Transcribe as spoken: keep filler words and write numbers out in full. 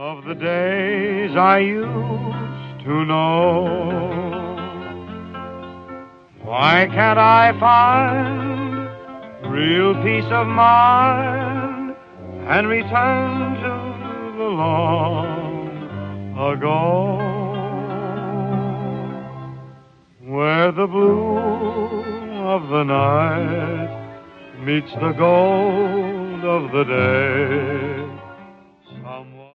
of the days I used to know. Why can't I find real peace of mind and return to the long ago, where the blue of the night meets the gold of the day?